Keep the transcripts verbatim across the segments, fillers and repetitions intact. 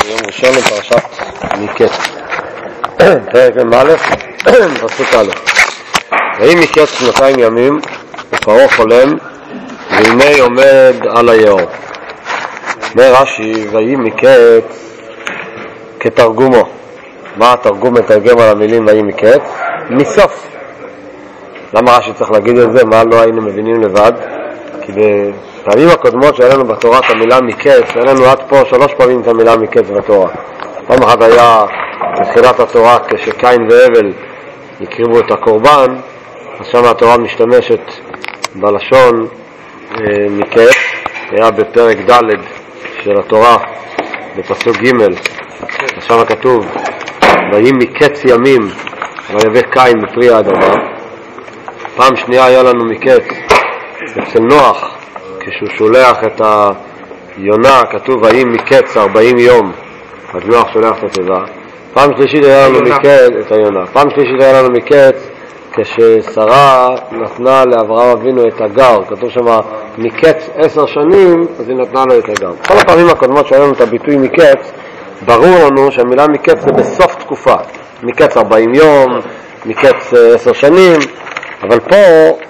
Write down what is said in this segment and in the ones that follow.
יום ראשון לפרשת מקץ, פרק מ"א, פסוק א'. ויהי מקץ שנתיים ימים, ופרעה חולם, והנה עומד על היאור. אומר רש"י, ויהי מקץ כתרגומו. מה התרגום מתרגם על המילים ויהי מקץ? מסוף. למה רש"י צריך להגיד את זה? מה לא היינו מבינים לבד? כי בפעמים הקודמות שהיה לנו בתורה את המילה מקץ, היה לנו עד פה שלוש פעמים את המילה מקץ בתורה. פעם אחת היה בתחילת התורה כשקין והבל הקריבו את הקורבן, אז שם התורה משתמשת בלשון אה, מקץ. היה בפרק ד' של התורה בפסוק ג', אז שם כתוב ויהי מקץ ימים ויבא קין בפרי האדמה. פעם שנייה היה לנו מקץ אצל נוח, כשהוא שולח את היונה, כתוב ויהי מקץ ארבעים יום, אז נוח שולח את התיבה. פעם שלישית היה לנו מקץ, את היונה. פעם שלישית היה לנו מקץ כששרה נתנה לאברהם אבינו את הגר, כתוב שם מקץ עשר שנים, אז היא נתנה לו את הגר. כל הפעמים הקודמות שהיה לנו את הביטוי מקץ, ברור לנו שהמילה מקץ זה בסוף תקופה, מקץ ארבעים יום, מקץ עשר שנים, אבל פה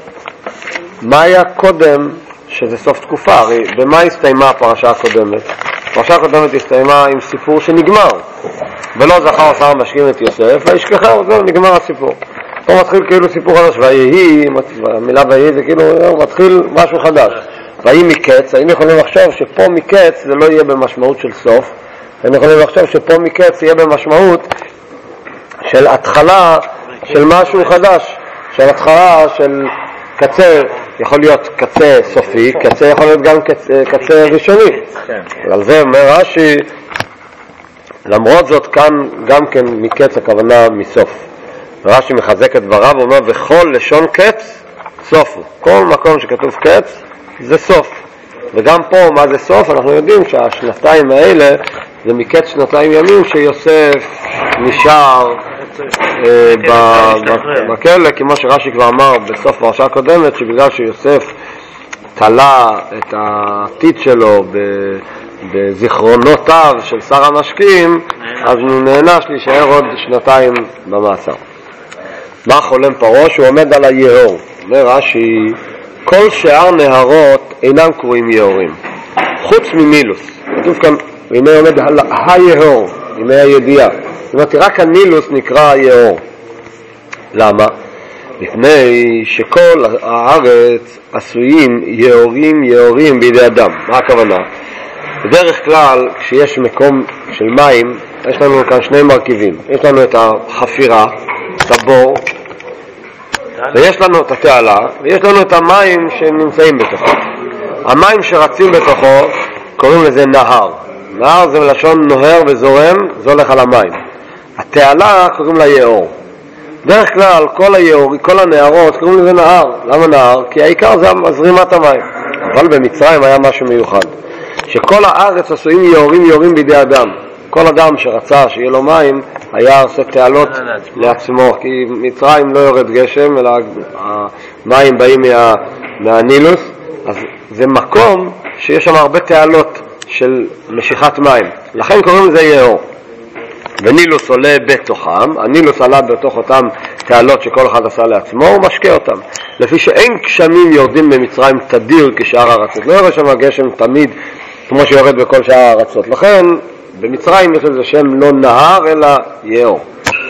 מה היה קודם שזה סוף תקופה? הרי במה הסתיימה הפרשה הקודמת? הפרשה הקודמת הסתיימה עם סיפור שנגמר, ולא זכר שר משכים את יוסף וישכחהו, זהו, נגמר הסיפור. פה מתחיל כאילו סיפור חדש, ויהי, המילה ויהי זה כאילו מתחיל משהו חדש. ויהי מקץ, היינו יכולים לחשוב שפה מקץ זה לא יהיה במשמעות של סוף, היינו יכולים לחשוב שפה מקץ יהיה במשמעות של התחלה של משהו חדש, של התחלה של קצה, יכול להיות קצה סופי, קצה יכול להיות גם קצה, קצה ראשוני. על זה אומר רש"י, למרות זאת כאן גם כן מקץ הכוונה מסוף. רש"י מחזק את דבריו ואומר וכל לשון קץ סופו. כל מקום שכתוב קץ זה סוף. וגם פה מה זה סוף? אנחנו יודעים שהשנתיים האלה זה מקץ שנתיים ימים שיוסף נשאר אה, בכלא, כמו שרש"י כבר אמר בסוף פרשה הקודמת, שבגלל שיוסף תלה את העתיד שלו בזיכרונותיו של שר המשקים, אז הוא נענש להישאר עוד שנתיים במאסר. מה חולם פרעה? שהוא עומד על היאור. אומר רש"י, כל שאר נהרות אינם קרויים יאורים חוץ מנילוס. כתוב כאן והנה עומד על היאור, ימי הידיעה. זאת אומרת, רק הנילוס נקרא היאור. למה? לפני שכל הארץ עשויים יאורים יאורים בידי אדם. מה הכוונה? בדרך כלל כשיש מקום של מים יש לנו כאן שני מרכיבים. יש לנו את החפירה, את הבור, ויש לנו את התעלה, ויש לנו את המים שנמצאים בתוכו. המים שרצים בתוכו קוראים לזה נהר. נהר זה לשון נוהר וזורם, זה הולך על המים. התעלה קוראים לה יאור. דרך כלל כל היאור, כל הנהרות קוראים לזה נהר. למה נהר? כי העיקר זה זרימת המים. אבל במצרים היה משהו מיוחד, שכל הארץ עשויים יאורים יאורים בידי אדם. כל אדם שרצה שיהיה לו מים היה עושה תעלות לעצמו, כי מצרים לא יורד גשם אלא המים באים מה, מהנילוס, אז זה מקום שיש שם הרבה תעלות של משיכת מים, לכן קוראים לזה יאור. ונילוס עולה בתוכם, הנילוס עלה בתוך אותם תעלות שכל אחד עשה לעצמו, הוא משקה אותם. לפי שאין גשמים יורדים במצרים תדיר כשאר הארצות, לא יורד שם הגשם תמיד כמו שיורד בכל שאר הארצות, לכן במצרים יש לזה שם לא נהר אלא יאור.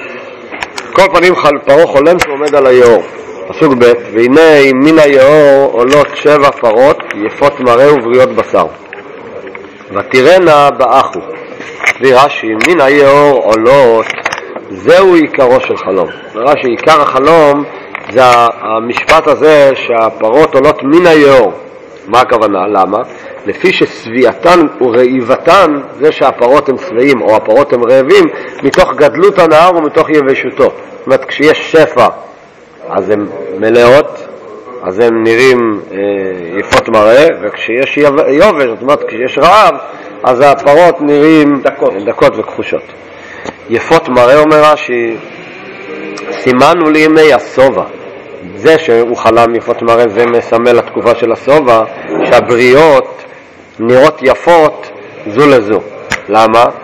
כל פנים פרעה חולם שהוא עומד על היאור. פסוק ב' והנה מן היאור עולות שבע פרות יפות מראה ובריאות בשר ותירנה באחו. רש"י, מן היאור עולות, זהו עיקרו של חלום. רש"י, עיקר החלום זה המשפט הזה שהפרות עולות מן היאור. מה הכוונה? למה? לפי שסביעתן ורעיבתן, זה שהפרות הם סבעים או הפרות הם רעבים, מתוך גדלות הנהר ומתוך יבשותו. זאת אומרת, כשיש שפע אז הן מלאות, אז הן נראים אה, יפות מראה, וכשיש יובש, זאת אומרת, כשיש רעב, אז הפרות נראים דקות, דקות וכחושות. יפות מראה, אומר רש"י, סימנו לימי הסובה. זה שהוא חלם יפות מראה זה מסמל לתקופה של הסובה, שהבריות נראות יפות זו לזו. למה?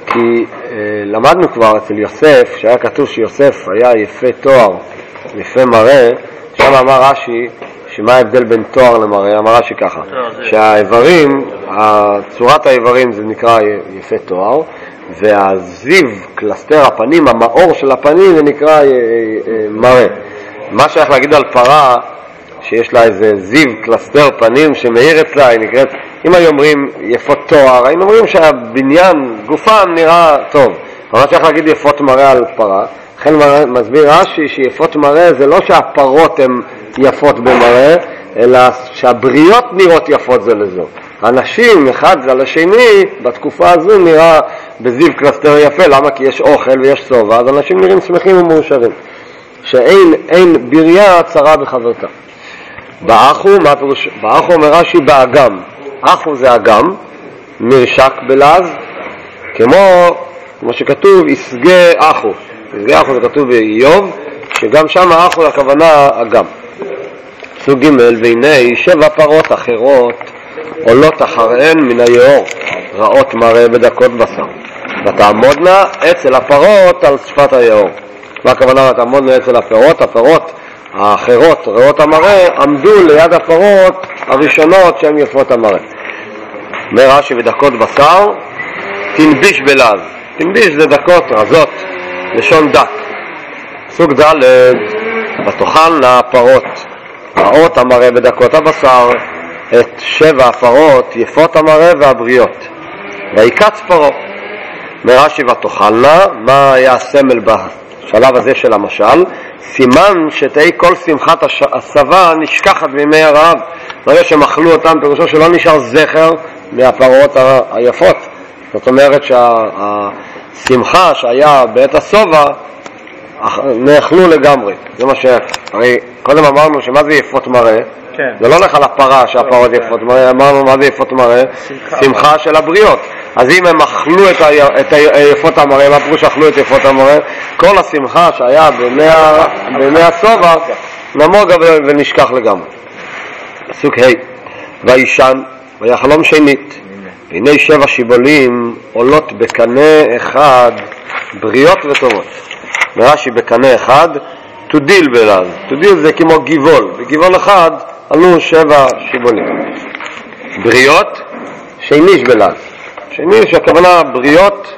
כי אה, למדנו כבר אצל יוסף, שהיה כתוב שיוסף היה יפה תואר, יפה מראה, שם אמר רש"י, שמה ההבדל בין תואר למראה? אמר רש"י ככה, שהאיברים, צורת האיברים זה נקרא יפה תואר, והזיו, קלסטר הפנים, המאור של הפנים זה נקרא מראה. מה שייך להגיד על פרה, שיש לה איזה זיו, קלסטר פנים שמאיר אצלה, היא נקראת, אם היו אומרים יפות תואר, היינו אומרים שהבניין, גופם נראה טוב. אבל מה שייך להגיד יפות מראה על פרה? לכן מסביר רש"י שיפות מראה זה לא שהפרות הן יפות במראה, אלא שהבריות נראות יפות זה לזו. אנשים אחד על השני בתקופה הזו נראה בזיו קלסטר יפה. למה? כי יש אוכל ויש סובה, אז אנשים נראים שמחים ומאושרים. שאין אין בריה צרה בחברתה. באחו, מה פירוש? באחו אומר רש"י באגם. אחו זה אגם, מרשק בלז, כמו, כמו שכתוב יסגה אחו. יסגה אחו זה כתוב באיוב, שגם שם אחו הכוונה אגם. פסוק ג' והנה שבע פרות אחרות עולות אחריהן מן היאור, רעות מראה ודקות בשר, ותעמודנה אצל הפרות על שפת היאור. מה הכוונה ותעמודנה אצל הפרות? הפרות האחרות, רעות המראה, עמדו ליד הפרות הראשונות שהן יפות המראה. אומר רש"י ודקות בשר, תנביש בלז. תנביש זה דקות רזות, לשון דק. פסוק ד' ותאכלנה הפרות רעות המראה ודקות הבשר את שבע הפרות יפות המראה והבריות, ויקץ פרו. מרש"י ותאכלנה, מה היה הסמל בשלב הזה של המשל? סימן שתהי כל שמחת הסבה נשכחת בימי הרעב. ברגע שהם אכלו אותם, פירושו שלא נשאר זכר מהפרות היפות. זאת אומרת שהשמחה שהיה בעת הסובה נאכלו לגמרי. זה מה ש... הרי קודם אמרנו שמה זה יפות מראה? כן. זה לא לך לפרה שהפרות יפות מראה, אמרנו מה זה יפות מראה? שמחה, שמחה של הבריות. אז אם הם אכלו את, ה... את היפות המראה, מה פירוש אכלו את יפות המראה? כל השמחה שהיה בימי, ה... בימי הסובה נמוג ונשכח לגמרי. פסוק ה' וישן ויחלום שנית, הנה שבע שיבולים עולות בקנה אחד בריות וטובות. מרש"י בקנה אחד תודיל בלז. תודיל זה כמו גיבול, בגיבול אחד עלו שבע שיבולים. בריות שניש בלז. שניש הכוונה בריות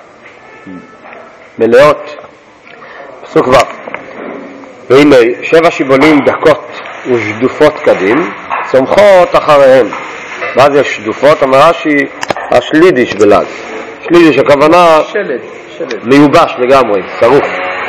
מלאות. פסוק ו' והנה שבע שיבולים דקות ושדופות קדים צומחות אחריהם. מה זה שדופות? אמר רש"י השלידיש בלז. שלידיש הכוונה שלד, שלד. מיובש לגמרי, שרוף.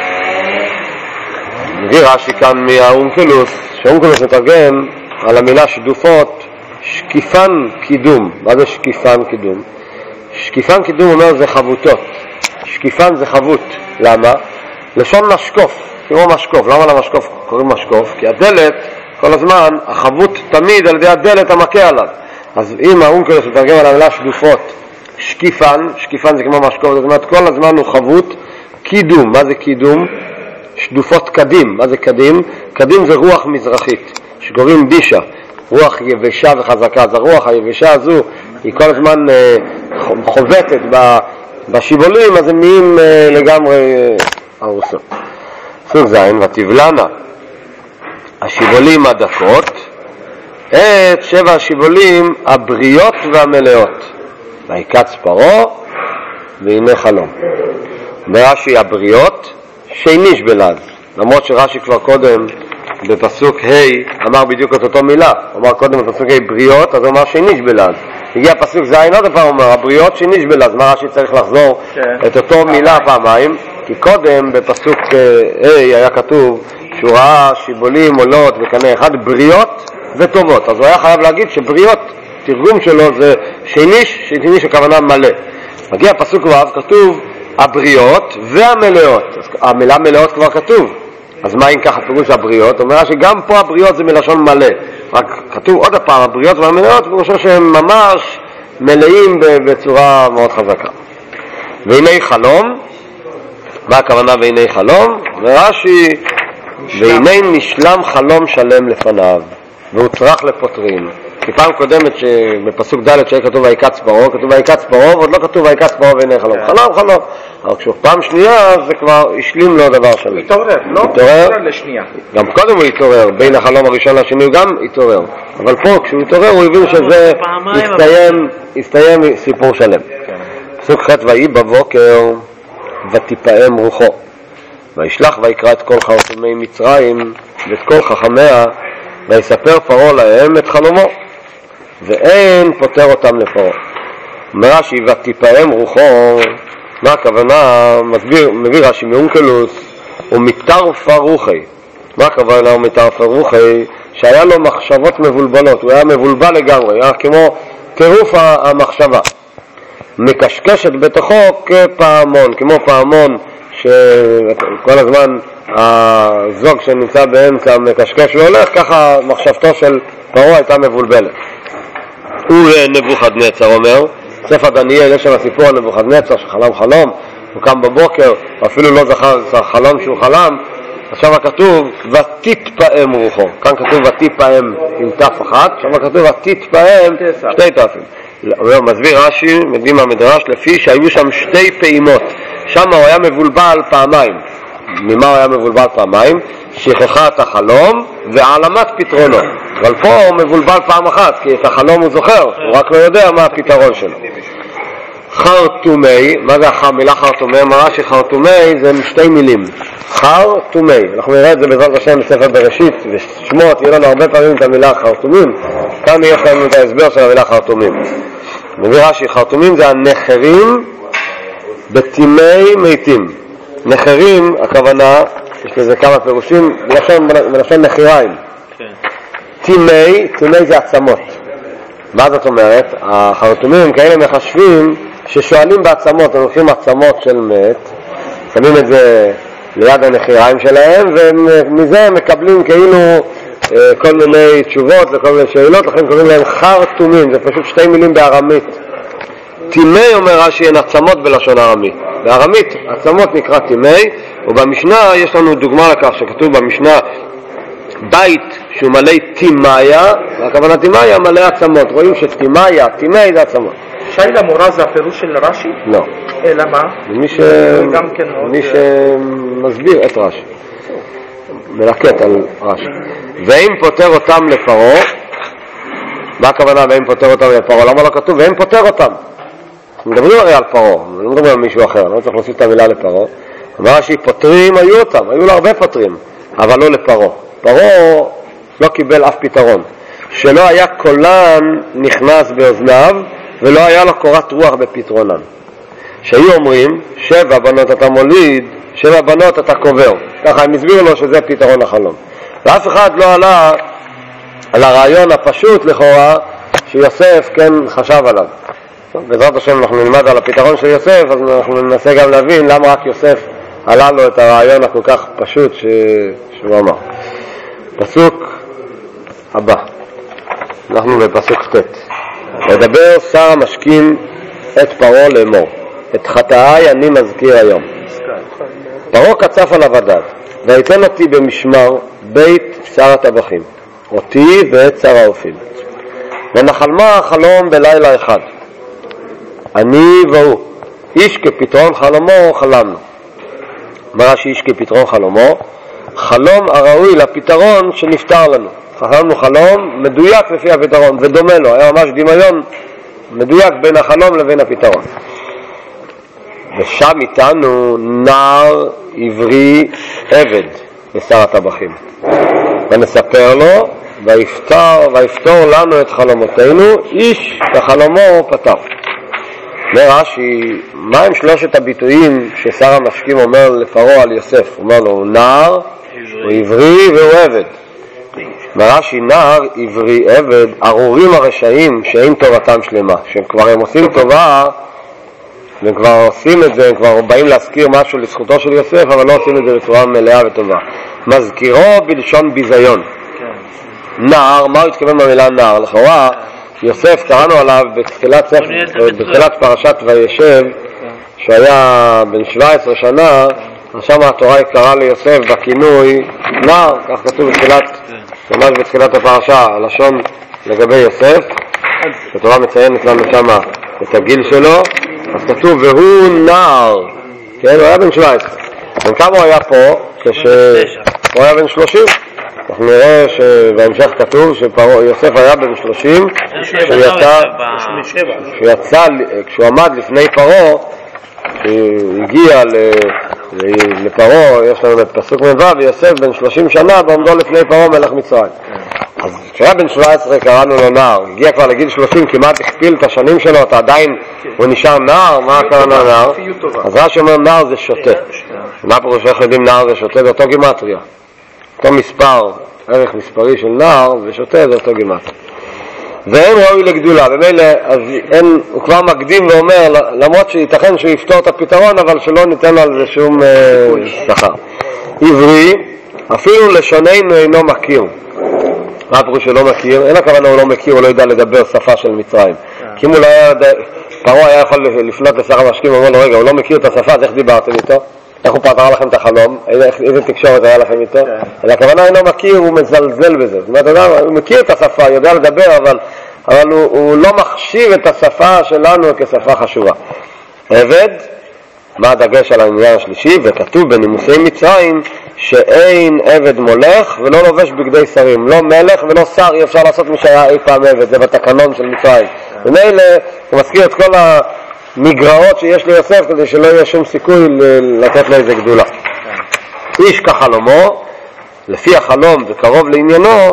מביא רש"י כאן מהאונקלוס, שהאונקלוס מתרגם על המילה שדופות שקיפן קידום. מה זה שקיפן קידום? שקיפן קידום אומר זה חבותות. שקיפן זה חבות. למה? לשון משקוף, כמו משקוף. למה למשקוף קוראים משקוף? כי הדלת כל הזמן, החבות תמיד על ידי הדלת המכה עליו. אז אם האונקלוס מתרגם על המילה שדופות שקיפן, שקיפן זה כמו משקוף, זאת אומרת כל הזמן הוא חבות. קידום, מה זה קידום? שדופות קדים. מה זה קדים? קדים זה רוח מזרחית שקוראים דישה, רוח יבשה וחזקה. אז הרוח היבשה הזו היא כל הזמן אה, חובטת בשיבולים, אז הם נהיים אה, לגמרי אה, הרוסות. פסוק זין ותבלנה השיבולים הדקות את שבע השיבולים הבריות והמלאות, ויקץ פרו והנה חלום. ברש"י הבריות שניש בלז, למרות שרש"י כבר קודם בפסוק ה' אמר בדיוק את אותו מילה. אמר קודם בפסוק ה' בריות, אז הוא אמר שניש בלז. הגיע פסוק זין עוד פעם אומר הבריות שניש בלז. מה רש"י צריך לחזור את אותו מילה פעמיים? כי קודם בפסוק ה' היה כתוב שהוא ראה שיבולים עולות בקנה אחד בריות וטובות, אז הוא היה חייב להגיד שבריות תרגום שלו זה שניש, שניש הכוונה מלא. מגיע פסוק ו' כתוב הבריות והמלאות. המילה מלאות כבר כתוב, אז מה אם ככה פירוש הבריות? אומר שגם פה הבריות זה מלשון מלא, רק כתוב עוד הפעם הבריות והמלאות פירושו שהם ממש מלאים בצורה מאוד חזקה. והנה חלום, מה הכוונה והנה חלום? ורש"י והנה נשלם חלום שלם לפניו והוא צריך לפותרים. כי פעם קודמת שבפסוק ד' שהיה כתוב ויקץ פרעה, כתוב ויקץ פרעה, ועוד לא כתוב ויקץ פרעה והנה חלום. חלום חלום. אבל כשפעם שנייה זה כבר השלים לו דבר שלם. התעורר, לא התעורר לשנייה. גם קודם הוא התעורר, בין החלום הראשון לשני הוא גם התעורר. אבל פה כשהוא התעורר הוא הבין שזה הסתיים, הסתיים סיפור שלם. פסוק ח' ויהי בבוקר ותפעם רוחו. וישלח ויקרא את כל חרטומי מצרים ואת כל חכמיה ויספר פרעה להם את חלומו ואין פותר אותם לפרעה. אומר רש"י ותפעם רוחו, מה הכוונה? מסביר, מביא רש"י מאונקלוס ומטרפה רוחי. מה הכוונה ומטרפה רוחי? שהיה לו מחשבות מבולבלות, הוא היה מבולבל לגמרי, היה כמו טירוף המחשבה, מקשקשת בתוכו כפעמון, כמו פעמון שכל הזמן הזוג שנמצא באמצע מקשקש והולך, ככה מחשבתו של פרעה הייתה מבולבלת. הוא נבוכדנצר אומר, ספר דניאל יש שם הסיפור על נבוכדנצר שחלם חלום, הוא קם בבוקר, אפילו לא זכר חלום שהוא חלם. עכשיו כתוב ותתפעם רוחו, כאן כתוב ותתפעם עם תף אחת, עכשיו כתוב ותתפעם שתי תפים. מסביר רש"י, מביא מהמדרש, לפי שהיו שם שתי פעימות, שם הוא היה מבולבל פעמיים. ממה הוא היה מבולבל פעמיים? שכחת החלום והעלמת פתרונו. אבל פה הוא מבולבל פעם אחת, כי את החלום הוא זוכר, הוא רק לא יודע מה הפתרון שלו. חרטומי, מה זה המילה חרטומי? אמרה שחרטומי זה שתי מילים, חרטומי. אנחנו נראה את זה בעזרת השם בספר בראשית ושמות, יהיה לנו הרבה פעמים את המילה חרטומים. כאן יש לנו את ההסבר של המילה חרטומים. מביא רש"י, חרטומים זה הנחרים בתימי מתים. נחרים, הכוונה, יש לזה כמה פירושים, בלשון נחיריים. תימי, תימי זה עצמות. מה זאת אומרת? החרטומים הם כאלה מחשבים ששואלים בעצמות, הם לוקחים עצמות של מת, שמים את זה ליד הנחיריים שלהם, ומזה הם מקבלים כאילו כל מיני תשובות וכל מיני שאלות, לכן קוראים להם חרטומים, זה פשוט שתי מילים בארמית. תימי אומר רש"י הן עצמות בלשון ארמית. בארמית עצמות נקרא תימי, ובמשנה יש לנו דוגמה לכך שכתוב במשנה בית שהוא מלא תימיה, והכוונה תימיה מלא עצמות. רואים שתימיה, תימי זה עצמות. שי למורה זה הפירוש של רש"י? לא. אלא מה? מי, ש... מי שמסביר את רש"י, מלקט על רש"י. ואם פותר אותם לפרעה, מה הכוונה ואם פותר אותם לפרעה? למה לא כתוב ואם פותר אותם? מדברים הרי על פרעה, לא מדברים על מישהו אחר, לא צריך להוסיף את המילה לפרעה. אמר רש"י פותרים היו אותם, היו לו הרבה פותרים, אבל לא לפרעה. פרעה לא קיבל אף פתרון, שלא היה קולן נכנס באוזניו ולא היה לו קורת רוח בפתרונן. שהיו אומרים שבע בנות אתה מוליד, שבע בנות אתה קובר, ככה הם הסבירו לו שזה פתרון החלום, ואף אחד לא עלה על הרעיון הפשוט לכאורה שיוסף כן חשב עליו. בעזרת השם אנחנו נלמד על הפתרון של יוסף, אז אנחנו ננסה גם להבין למה רק יוסף עלה לו את הרעיון הכל כך פשוט ש... שהוא אמר. פסוק הבא, אנחנו בפסוק ט'. לדבר שר המשקים את פרעה לאמור, את חטאי אני מזכיר היום. פרעה קצף עליו הדעת, ויתן אותי במשמר בית שר הטבחים, אותי ואת שר האופים. ונחלמה חלום בלילה אחד, אני והוא, איש כפתרון חלומו חלמנו. מה רש"י איש כפתרון חלומו? חלום הראוי לפתרון שנפטר לנו. חלמנו חלום מדויק לפי הפתרון, ודומה לו, היה ממש דמיון מדויק בין החלום לבין הפתרון. ושם איתנו נער עברי עבד בשר הטבחים, ונספר לו ויפתר, ויפתור לנו את חלומותינו, איש כחלומו פתר. אומר רש"י, מה הם שלושת הביטויים ששר המשקים אומר לפרעה על יוסף? הוא אומר לו, הוא נער, הוא עברי והוא עבד. אומר רש"י, נער, עברי, עבד, ארורים הרשעים שאין תורתם שלמה, שכבר הם עושים טובה והם כבר עושים את זה, הם כבר באים להזכיר משהו לזכותו של יוסף, אבל לא עושים את זה בצורה מלאה וטובה. מזכירו בלשון ביזיון. נער, מה הוא התכוון במילה נער? לכאורה יוסף, קראנו עליו בתחילת, בתחילת פרשת וישב, שהיה בן שבע עשרה שנה, שם התורה קראה ליוסף בכינוי נער, כך כתוב בתחילת, ממש בתחילת הפרשה, לשון לגבי יוסף, התורה מציינת לנו שמה את הגיל שלו, אז כתוב והוא נער, כן, הוא היה בן שבע עשרה. בן כמה הוא היה פה? כשהוא היה בן שלושים. אנחנו נראה שבהמשך כתוב שיוסף היה בן שלושים כשהוא יצא, כשהוא יצא, כשהוא עמד לפני פרעה, כשהוא הגיע לפרעה, יש לנו בפסוק מבוא, ויוסף בן שלושים שנה בעומדו לפני פרעה מלך מצרים. אז כשהיה בן שבע עשרה קראנו לו נער, הגיע כבר לגיל שלושים, כמעט הכפיל את השנים שלו, אתה עדיין, הוא נשאר נער, מה קראנו נער? אז רש"י אומר נער זה שוטה. מה פירוש איך יודעים נער זה שוטה? זה אותו גימטריה. אותו מספר, ערך מספרי של נער ושוטה זה אותו גימטריה. ואין ראוי לגדולה, במילא, אז אין, הוא כבר מקדים ואומר, למרות שייתכן שהוא יפתור את הפתרון, אבל שלא ניתן לו על זה שום אה, שכר. עברי, אפילו לשוננו אינו מכיר. מה פירוש שלא מכיר? אין הכוונה הוא לא מכיר, הוא לא יודע לדבר שפה של מצרים. כי אם הוא לא היה, פרעה היה יכול לפנות לשר המשקים, הוא אומר לו, רגע, הוא לא מכיר את השפה, אז איך דיברתם איתו? איך הוא פתר לכם את החלום? איזה תקשורת היה לכם איתו? אלא הכוונה אינו מכיר, הוא מזלזל בזה. זאת אומרת, הוא מכיר את השפה, יודע לדבר, אבל, אבל הוא, הוא לא מחשיב את השפה שלנו כשפה חשובה. עבד, מה הדגש על העניין השלישי? וכתוב בנימוסי מצרים שאין עבד מולך ולא לובש בגדי שרים, לא מלך ולא שר, אי אפשר לעשות מי שהיה אי פעם עבד, זה בתקנון של מצרים. ומילא הוא מזכיר את כל המגרעות שיש ליוסף כדי שלא יהיה שום סיכוי לתת לו איזה גדולה. איש כחלומו, לפי החלום וקרוב לעניינו,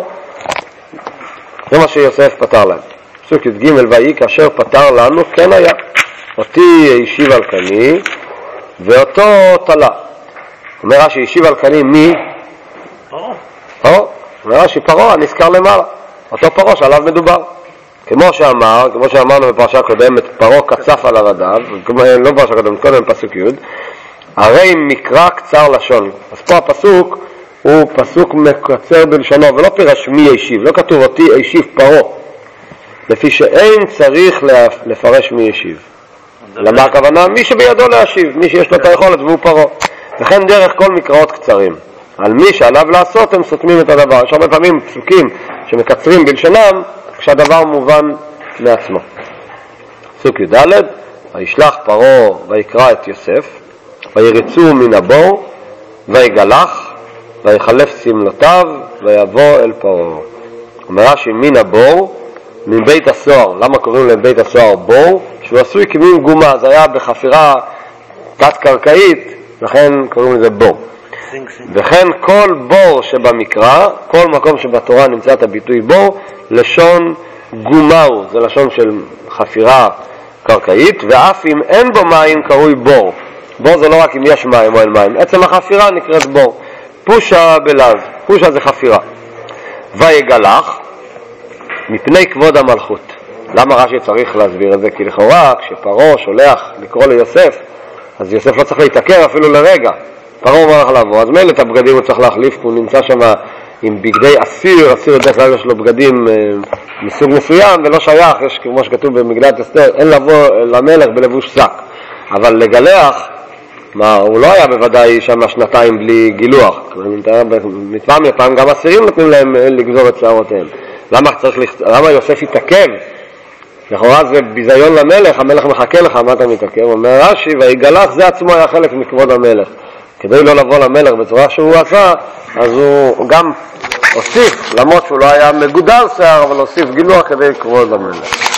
זה מה שיוסף פתר להם. פסוק י"ג ויהי כאשר פתר לנו כן היה, אותי השיב על קני ואותו תלה. אומר רש"י השיב על קני מי? פרעה. פרעה. אומר רש"י פרעה נזכר למעלה, אותו פרעה שעליו מדובר. כמו שאמר, כמו שאמרנו בפרשה קודמת, פרעה קצף על ערדיו, לא בפרשה קודמת, קודם פסוק י', הרי מקרא קצר לשון. אז פה הפסוק הוא פסוק מקצר בלשונו, ולא פירש מי ישיב, לא כתוב אותי ישיב פרעה, לפי שאין צריך לפרש מי ישיב. למה הכוונה? מי שבידו להשיב, מי שיש לו את היכולת והוא פרעה. וכן דרך כל מקראות קצרים. על מי שעליו לעשות הם סותמים את הדבר. יש הרבה פעמים פסוקים שמקצרים בלשונם כשהדבר מובן מעצמו. פסוק י"ד, וישלח פרעה ויקרא את יוסף, וירצו מן הבור, ויגלח, ויחלף סמלותיו, ויבוא אל פרעה. אומר רש"י מן הבור, מבית הסוהר. למה קוראים לבית הסוהר בור? שהוא עשוי כמין גומה, זה היה בחפירה תת-קרקעית, לכן קוראים לזה בור. וכן כל בור שבמקרא, כל מקום שבתורה נמצא את הביטוי בור, לשון גומהו, זה לשון של חפירה קרקעית, ואף אם אין בו מים קרוי בור. בור זה לא רק אם יש מים או אין מים, עצם החפירה נקראת בור. פושה בלז, פושה זה חפירה. ויגלח, מפני כבוד המלכות. למה רש"י צריך להסביר את זה? כי לכאורה כשפרעה שולח לקרוא ליוסף, אז יוסף לא צריך להתעכב אפילו לרגע. פרעה אומר לך לבוא, אז מילא את הבגדים הוא צריך להחליף, הוא נמצא שם עם בגדי אסיר, אסיר דרך כלל יש לו בגדים אה, מסוג מסוים ולא שייך, יש כמו שכתוב במגילת אסתר, אין לבוא למלך בלבוש שק. אבל לגלח, מה, הוא לא היה בוודאי שם שנתיים בלי גילוח. מפעם מפעם גם אסירים נותנים להם לגזור את שערותיהם. למה, צריך, למה יוסף התעכב? לכאורה זה ביזיון למלך, המלך מחכה לך, מה אתה מתעכב? אומר רש"י, ויגלח זה עצמו היה חלק מכבוד המלך. כדי לא לבוא למלך בצורה שהוא עשה, אז הוא גם הוסיף, למרות שהוא לא היה מגודל שיער, אבל הוסיף גילוח כדי כבוד המלך.